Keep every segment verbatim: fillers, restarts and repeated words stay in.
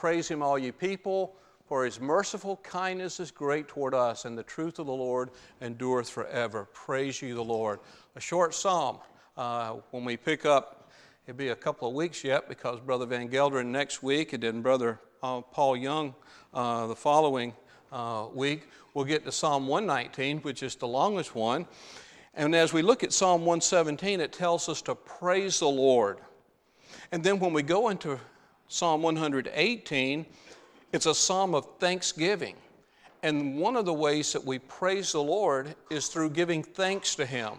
praise him, all ye people, for his merciful kindness is great toward us, and the truth of the Lord endureth forever. Praise ye the Lord. A short psalm. Uh, when we pick up, it'll be a couple of weeks yet, because Brother Van Gelderen next week, and then Brother uh, Paul Young uh, the following uh, week. We'll get to Psalm one nineteen, which is the longest one. And as we look at Psalm one seventeen, it tells us to praise the Lord. And then when we go into Psalm one eighteen, it's a psalm of thanksgiving. And one of the ways that we praise the Lord is through giving thanks to him.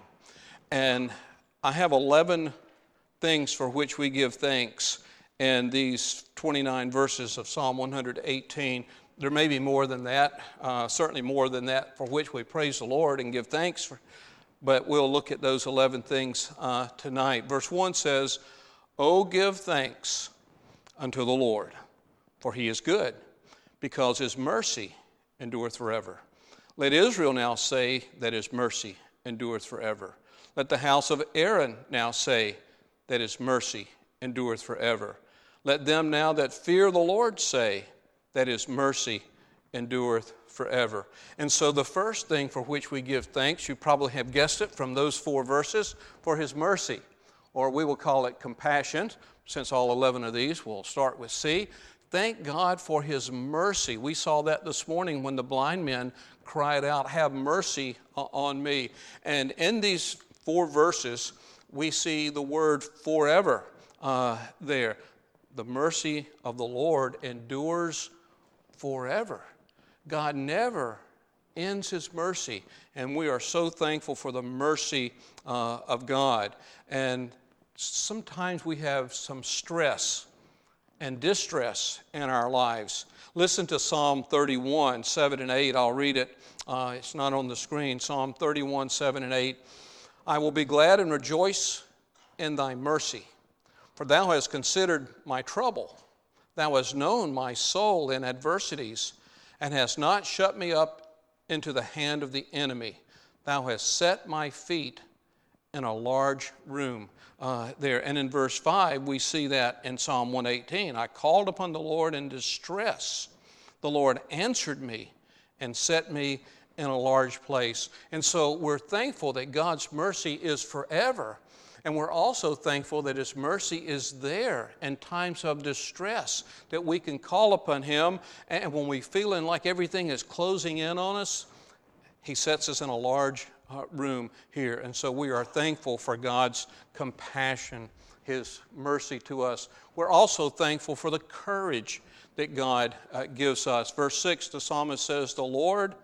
And I have eleven things for which we give thanks in these twenty-nine verses of Psalm one eighteen. There may be more than that, uh, certainly more than that for which we praise the Lord and give thanks for, but we'll look at those eleven things uh, tonight. Verse one says, "O give thanks unto the Lord, for he is good, because his mercy endureth forever. Let Israel now say that his mercy endureth forever. Let the house of Aaron now say that his mercy endureth forever. Let them now that fear the Lord say that his mercy endureth forever." And so the first thing for which we give thanks, you probably have guessed it from those four verses, for his mercy, or we will call it compassion, since all eleven of these. We'll start with C. Thank God for his mercy. We saw that this morning when the blind men cried out, "Have mercy on me." And in these four verses, we see the word forever uh, there. The mercy of the Lord endures forever. God never ends his mercy, and we are so thankful for the mercy uh, of God. And sometimes we have some stress and distress in our lives. Listen to Psalm thirty-one, seven and eight. I'll read it. Uh, it's not on the screen. Psalm thirty-one, seven and eight. "I will be glad and rejoice in thy mercy, for thou hast considered my trouble. Thou hast known my soul in adversities, and hast not shut me up into the hand of the enemy. Thou hast set my feet in a large room." Uh, there. And in verse five, we see that in Psalm one eighteen. "I called upon the Lord in distress. The Lord answered me and set me in a large place." And so we're thankful that God's mercy is forever. And we're also thankful that his mercy is there in times of distress, that we can call upon him. And when we're feeling like everything is closing in on us, he sets us in a large uh, room here. And so we are thankful for God's compassion, his mercy to us. We're also thankful for the courage that God uh, gives us. Verse six, the psalmist says, "The Lord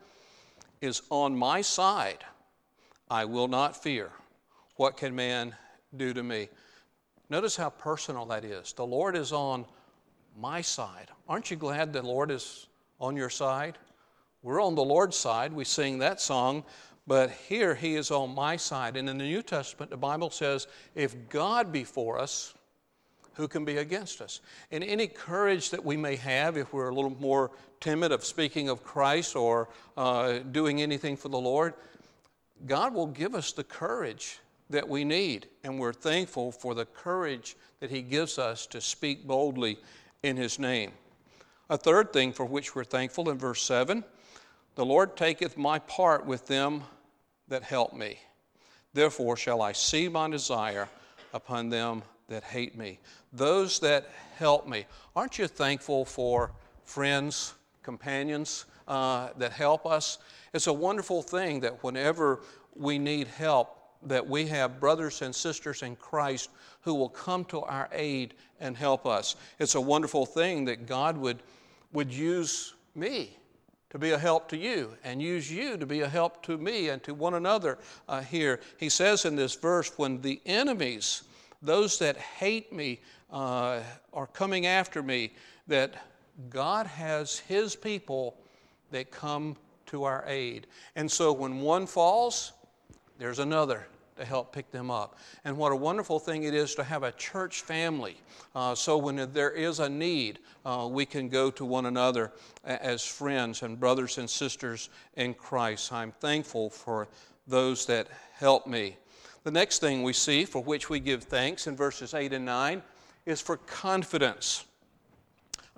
is on my side. I will not fear. What can man do to me?" Notice how personal that is. The Lord is on my side. Aren't you glad the Lord is on your side? We're on the Lord's side. We sing that song. But here he is on my side. And in the New Testament, the Bible says, if God be for us, who can be against us? And any courage that we may have, if we're a little more timid of speaking of Christ or uh, doing anything for the Lord, God will give us the courage that we need. And we're thankful for the courage that he gives us to speak boldly in his name. A third thing for which we're thankful in verse seven, "The Lord taketh my part with them that help me. Therefore shall I see my desire upon them that hate me." Those that help me. Aren't you thankful for friends, companions uh, that help us? It's a wonderful thing that whenever we need help, that we have brothers and sisters in Christ who will come to our aid and help us. It's a wonderful thing that God would, would use me to be a help to you, and use you to be a help to me and to one another uh, here. He says in this verse, when the enemies, those that hate me, uh, are coming after me, that God has his people that come to our aid. And so when one falls, there's another to help pick them up. And what a wonderful thing it is to have a church family. Uh, so when there is a need, uh, we can go to one another as friends and brothers and sisters in Christ. I'm thankful for those that help me. The next thing we see for which we give thanks in verses eight and nine is for confidence.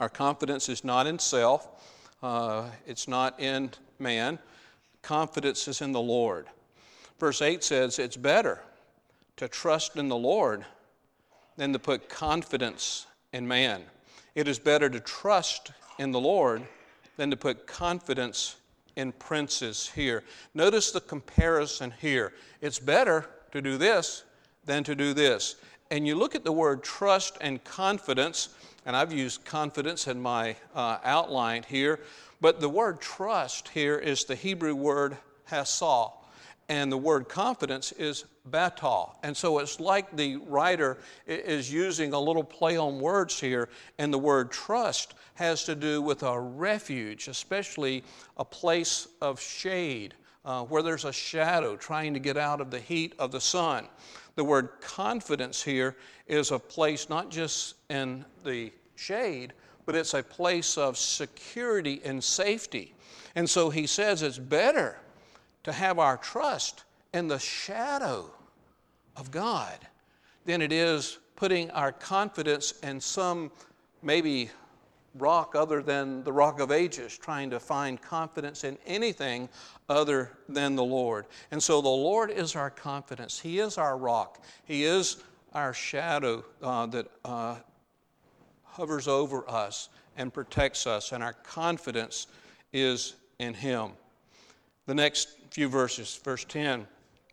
Our confidence is not in self. Uh, it's not in man. Confidence is in the Lord. Verse eight says, it's better to trust in the Lord than to put confidence in man. It is better to trust in the Lord than to put confidence in princes here. Notice the comparison here. It's better to do this than to do this. And you look at the word trust and confidence, and I've used confidence in my uh, outline here, but the word trust here is the Hebrew word hasah, and the word confidence is batah. And so it's like the writer is using a little play on words here, and the word trust has to do with a refuge, especially a place of shade, uh, where there's a shadow trying to get out of the heat of the sun. The word confidence here is a place not just in the shade, but it's a place of security and safety. And so he says it's better to have our trust in the shadow of God than it is putting our confidence in some maybe rock other than the Rock of Ages, trying to find confidence in anything other than the Lord. And so the Lord is our confidence. He is our rock. He is our shadow uh, that uh, hovers over us and protects us, and our confidence is in Him. The next few verses, verse ten,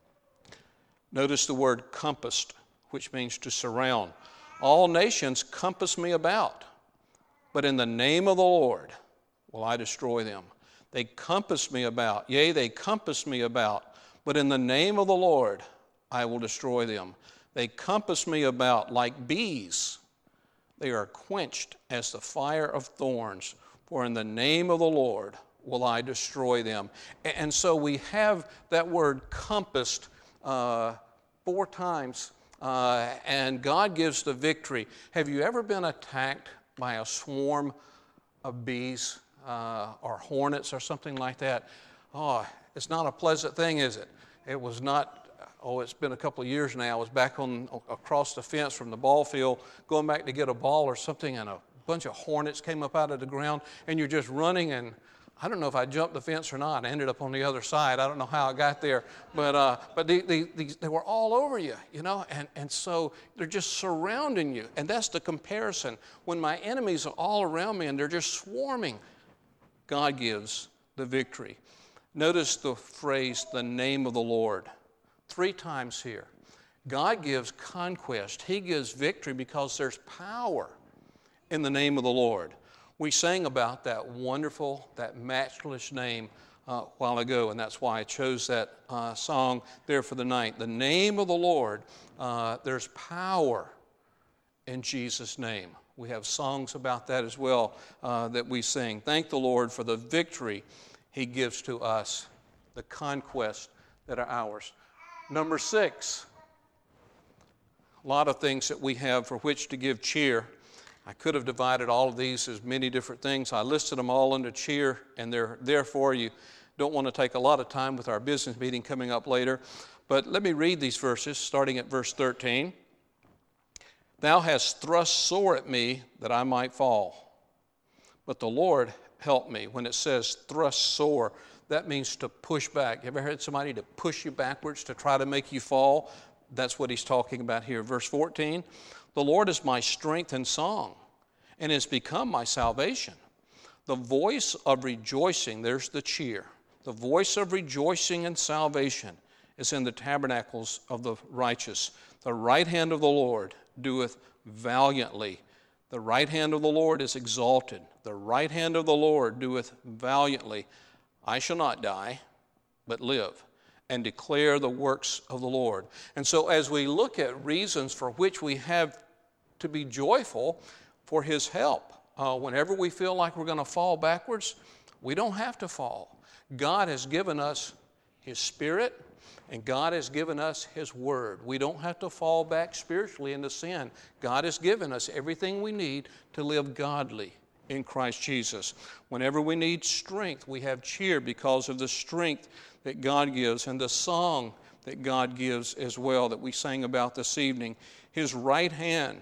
notice the word compassed, which means to surround. All nations compass me about, but in the name of the Lord will I destroy them. They compass me about, yea, they compass me about, but in the name of the Lord I will destroy them. They compass me about like bees. They are quenched as the fire of thorns, for in the name of the Lord will I destroy them. And so we have that word compassed uh, four times, uh, and God gives the victory. Have you ever been attacked by a swarm of bees uh, or hornets or something like that? Oh, it's not a pleasant thing, is it? It was not. Oh, it's been a couple of years now. I was back on across the fence from the ball field, going back to get a ball or something, and a bunch of hornets came up out of the ground, and you're just running, and I don't know if I jumped the fence or not. I ended up on the other side. I don't know how I got there, but uh, but they, they, they, they were all over you, you know, and, and so they're just surrounding you, and that's the comparison. When my enemies are all around me and they're just swarming, God gives the victory. Notice the phrase, the name of the Lord. Three times here. God gives conquest. He gives victory because there's power in the name of the Lord. We sang about that wonderful, that matchless name uh, a while ago, and that's why I chose that uh, song there for the night. The name of the Lord, uh, there's power in Jesus' name. We have songs about that as well uh, that we sing. Thank the Lord for the victory He gives to us, the conquest that are ours. Number six, a lot of things that we have for which to give cheer. I could have divided all of these as many different things. I listed them all under cheer, and they're there for you. Don't want to take a lot of time with our business meeting coming up later, but let me read these verses, starting at verse thirteen. Thou hast thrust sore at me that I might fall, but the Lord helped me. When it says thrust sore, that means to push back. You ever heard somebody to push you backwards to try to make you fall? That's what he's talking about here. Verse fourteen, the Lord is my strength and song, and has become my salvation. The voice of rejoicing, there's the cheer. The voice of rejoicing and salvation is in the tabernacles of the righteous. The right hand of the Lord doeth valiantly. The right hand of the Lord is exalted. The right hand of the Lord doeth valiantly. I shall not die, but live, and declare the works of the Lord. And so as we look at reasons for which we have to be joyful for His help, uh, whenever we feel like we're going to fall backwards, we don't have to fall. God has given us His Spirit, and God has given us His Word. We don't have to fall back spiritually into sin. God has given us everything we need to live godly in Christ Jesus. Whenever we need strength, we have cheer because of the strength that God gives, and the song that God gives as well that we sang about this evening. His right hand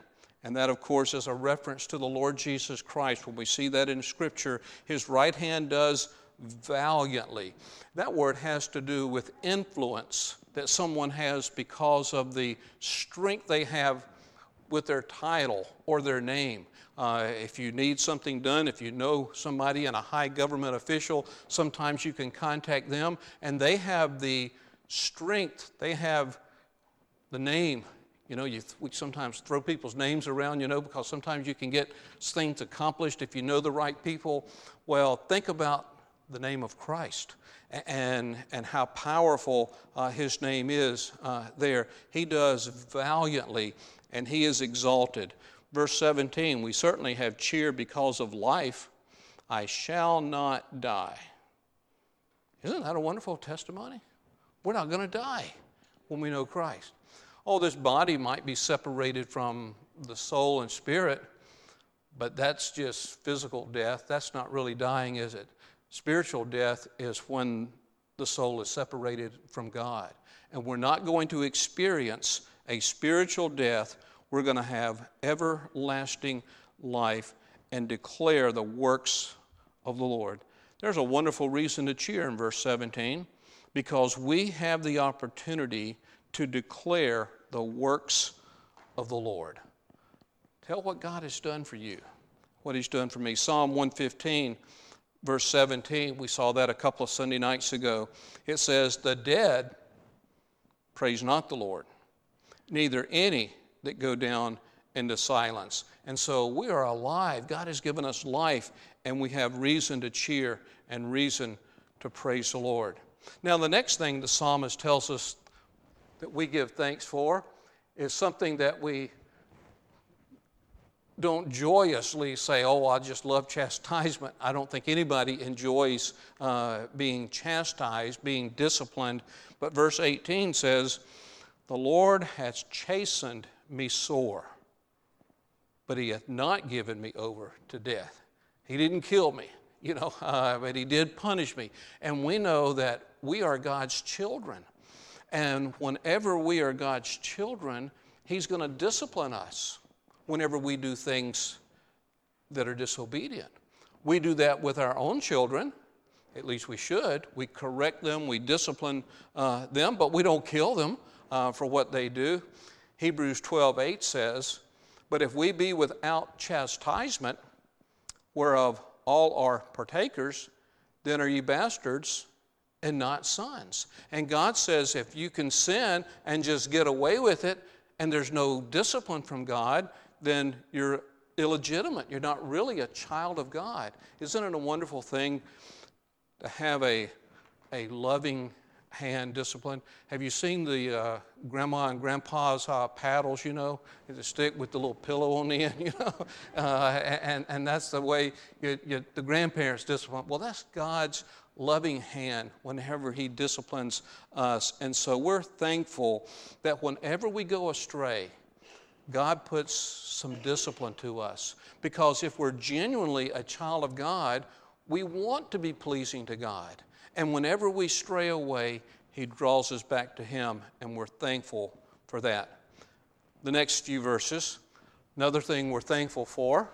And that, of course, is a reference to the Lord Jesus Christ. When we see that in Scripture, his right hand does valiantly. That word has to do with influence that someone has because of the strength they have with their title or their name. Uh, if you need something done, if you know somebody in a high government official, sometimes you can contact them, and they have the strength, they have the name. You know, you, we sometimes throw people's names around, you know, because sometimes you can get things accomplished if you know the right people. Well, think about the name of Christ and, and how powerful uh, his name is uh, there. He does valiantly, and he is exalted. Verse seventeen, we certainly have cheer because of life. I shall not die. Isn't that a wonderful testimony? We're not going to die when we know Christ. Oh, this body might be separated from the soul and spirit, but that's just physical death. That's not really dying, is it? Spiritual death is when the soul is separated from God. And we're not going to experience a spiritual death. We're going to have everlasting life and declare the works of the Lord. There's a wonderful reason to cheer in verse seventeen, because we have the opportunity to declare the works of the Lord. Tell what God has done for you, what he's done for me. Psalm one fifteen, verse seventeen, we saw that a couple of Sunday nights ago. It says, the dead praise not the Lord, neither any that go down into silence. And so we are alive. God has given us life, and we have reason to cheer and reason to praise the Lord. Now, the next thing the psalmist tells us that we give thanks for is something that we don't joyously say, oh, I just love chastisement. I don't think anybody enjoys uh, being chastised, being disciplined. But verse eighteen says, the Lord has chastened me sore, but he hath not given me over to death. He didn't kill me, you know, uh, but he did punish me. And we know that we are God's children. And whenever we are God's children, he's going to discipline us whenever we do things that are disobedient. We do that with our own children. At least we should. We correct them, we discipline uh, them, but we don't kill them uh, for what they do. Hebrews twelve eight says, but if we be without chastisement, whereof all are partakers, then are ye bastards and not sons. And God says if you can sin and just get away with it and there's no discipline from God, then you're illegitimate. You're not really a child of God. Isn't it a wonderful thing to have a, a loving hand discipline? Have you seen the uh, grandma and grandpa's uh, paddles, you know, the stick with the little pillow on the end, you know, uh, and, and that's the way you, you, the grandparents discipline. Well, that's God's loving hand whenever he disciplines us. And so we're thankful that whenever we go astray, God puts some discipline to us. Because if we're genuinely a child of God, we want to be pleasing to God. And whenever we stray away, he draws us back to him, and we're thankful for that. The next few verses, another thing we're thankful for,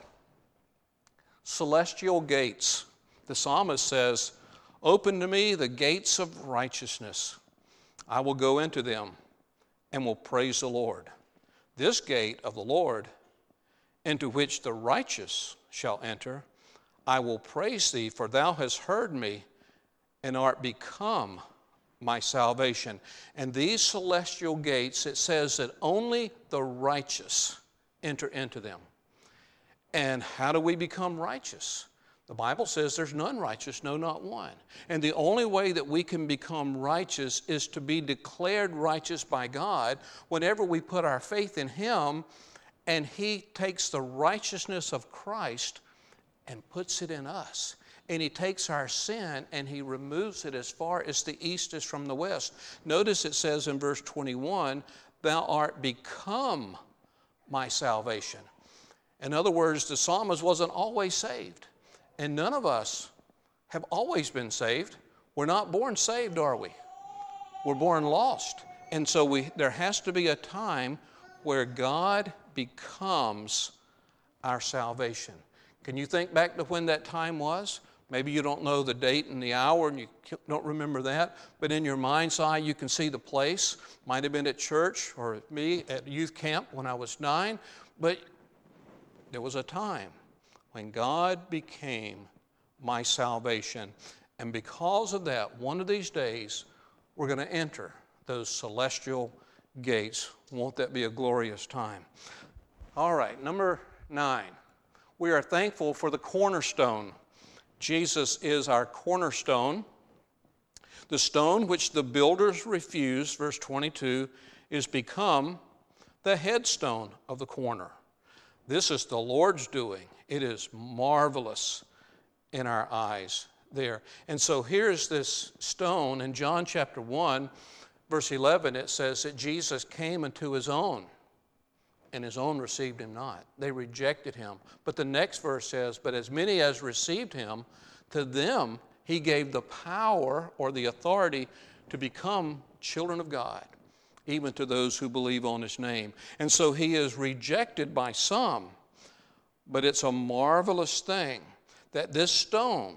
celestial gates. The psalmist says, open to me the gates of righteousness. I will go into them and will praise the Lord. This gate of the Lord, into which the righteous shall enter, I will praise thee, for thou hast heard me, and art become my salvation. And these celestial gates, it says that only the righteous enter into them. And how do we become righteous? The Bible says there's none righteous, no, not one. And the only way that we can become righteous is to be declared righteous by God whenever we put our faith in him, and he takes the righteousness of Christ and puts it in us. And he takes our sin and he removes it as far as the east is from the west. Notice it says in verse twenty-one, thou art become my salvation. In other words, the psalmist wasn't always saved. And none of us have always been saved. We're not born saved, are we? We're born lost. And so we, there has to be a time where God becomes our salvation. Can you think back to when that time was? Maybe you don't know the date and the hour and you don't remember that, but in your mind's eye you can see the place. Might have been at church or at me at youth camp when I was nine, but there was a time when God became my salvation. And because of that, one of these days we're going to enter those celestial gates. Won't that be a glorious time? All right, number nine. We are thankful for the cornerstone. Jesus is our cornerstone. The stone which the builders refused, verse twenty-two, is become the headstone of the corner. This is the Lord's doing. It is marvelous in our eyes there. And so here's this stone. In John chapter one, verse eleven, it says that Jesus came unto his own, and his own received him not. They rejected him. But the next verse says, but as many as received him, to them he gave the power or the authority to become children of God, even to those who believe on his name. And so he is rejected by some, but it's a marvelous thing that this stone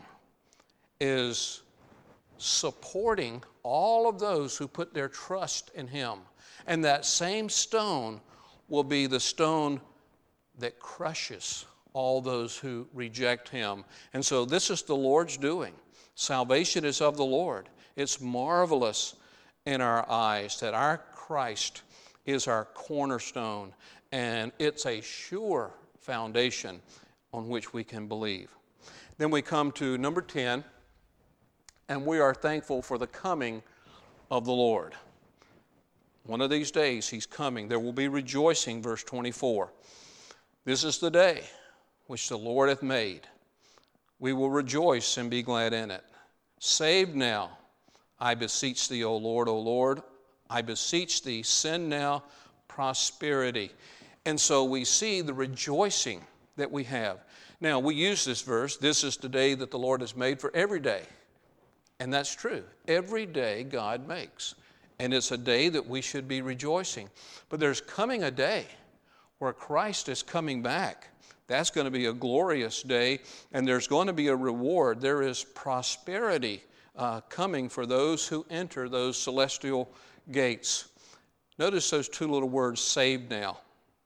is supporting all of those who put their trust in him. And that same stone will be the stone that crushes all those who reject him. And so this is the Lord's doing. Salvation is of the Lord. It's marvelous in our eyes that our Christ is our cornerstone, and it's a sure foundation on which we can believe. Then we come to number ten, and we are thankful for the coming of the Lord. One of these days he's coming. There will be rejoicing, verse twenty-four. This is the day which the Lord hath made. We will rejoice and be glad in it. Save now, I beseech thee, O Lord, O Lord. I beseech thee, send now prosperity. And so we see the rejoicing that we have. Now, we use this verse, this is the day that the Lord has made, for every day. And that's true. Every day God makes. And it's a day that we should be rejoicing. But there's coming a day where Christ is coming back. That's going to be a glorious day, and there's going to be a reward. There is prosperity uh, coming for those who enter those celestial gates. Notice those two little words, saved now,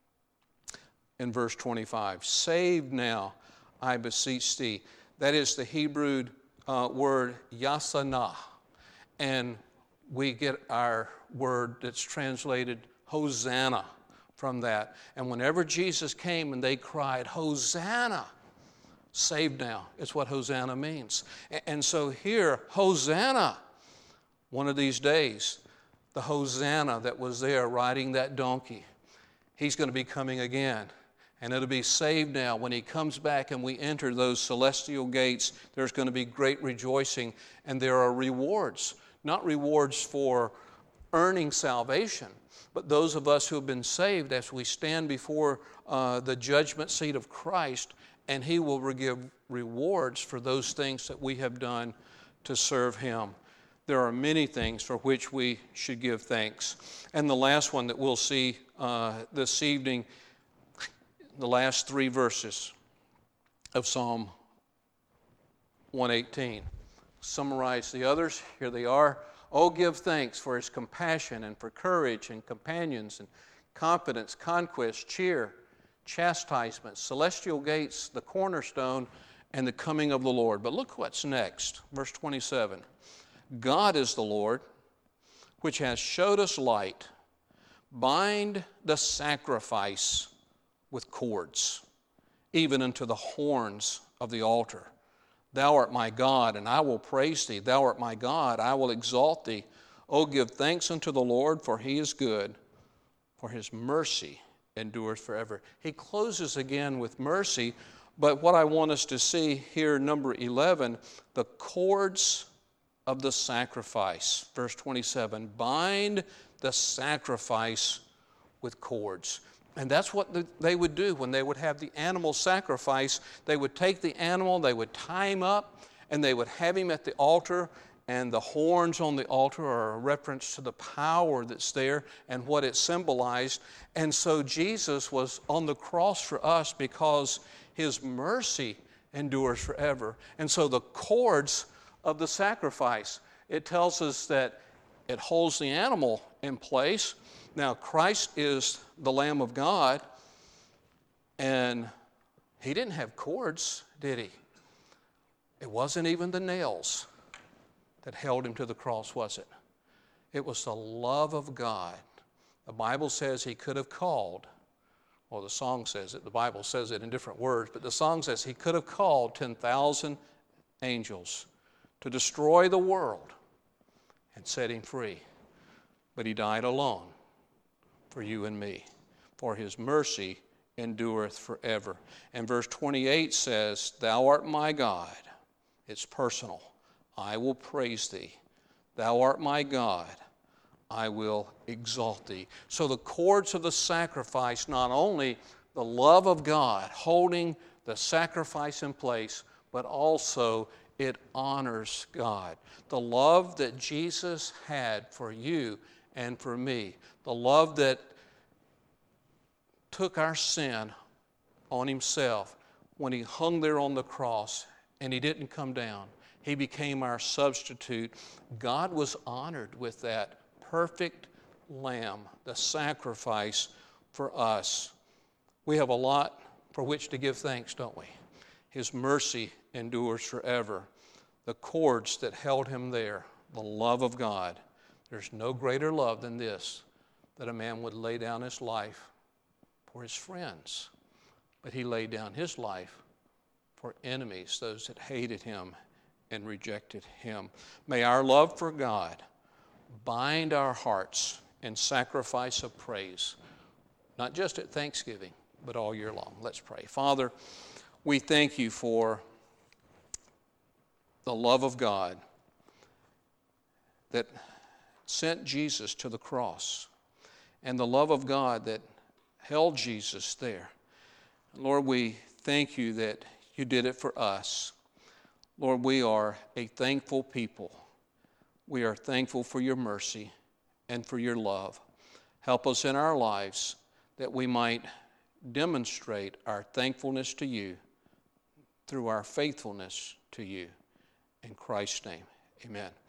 in verse twenty-five. Saved now, I beseech thee. That is the Hebrew uh, word yasana. And we get our word that's translated Hosanna from that. And whenever Jesus came and they cried, Hosanna, saved now, it's what Hosanna means. And so here, Hosanna, one of these days, the Hosanna that was there riding that donkey, he's going to be coming again. And it'll be saved now. When he comes back and we enter those celestial gates, there's going to be great rejoicing. And there are rewards, not rewards for earning salvation, but those of us who have been saved as we stand before uh, the judgment seat of Christ, and he will give rewards for those things that we have done to serve him. There are many things for which we should give thanks. And the last one that we'll see uh, this evening, the last three verses of Psalm one eighteen. Summarize the others. Here they are. Oh, give thanks for his compassion and for courage and companions and confidence, conquest, cheer, chastisement, celestial gates, the cornerstone, and the coming of the Lord. But look what's next. Verse twenty-seven. God is the Lord, which has showed us light. Bind the sacrifice with cords, even unto the horns of the altar. Thou art my God, and I will praise thee. Thou art my God, I will exalt thee. O give thanks unto the Lord, for he is good, for his mercy endureth forever. He closes again with mercy, but what I want us to see here, number eleven, the cords of the sacrifice. Verse twenty-seven, bind the sacrifice with cords. And that's what the, they would do when they would have the animal sacrifice. They would take the animal, they would tie him up, and they would have him at the altar, and the horns on the altar are a reference to the power that's there and what it symbolized. And so Jesus was on the cross for us because his mercy endures forever. And so the cords of the sacrifice, it tells us that it holds the animal in place. Now, Christ is the Lamb of God, and he didn't have cords, did he? It wasn't even the nails that held him to the cross, was it? It was the love of God. The Bible says he could have called, well, the song says it, the Bible says it in different words, but the song says he could have called ten thousand angels to destroy the world and set him free. But he died alone for you and me, for his mercy endureth forever. And verse twenty-eight says, thou art my God. It's personal. I will praise thee. Thou art my God. I will exalt thee. So the cords of the sacrifice, not only the love of God holding the sacrifice in place, but also it honors God. The love that Jesus had for you and for me, the love that took our sin on himself when he hung there on the cross and he didn't come down. He became our substitute. God was honored with that perfect lamb, the sacrifice for us. We have a lot for which to give thanks, don't we? His mercy endures forever. The cords that held him there, the love of God. There's no greater love than this, that a man would lay down his life for his friends. But he laid down his life for enemies, those that hated him and rejected him. May our love for God bind our hearts in sacrifice of praise, not just at Thanksgiving, but all year long. Let's pray. Father, we thank you for the love of God that sent Jesus to the cross, and the love of God that held Jesus there. Lord, we thank you that you did it for us. Lord, we are a thankful people. We are thankful for your mercy and for your love. Help us in our lives that we might demonstrate our thankfulness to you through our faithfulness to you. In Christ's name, amen.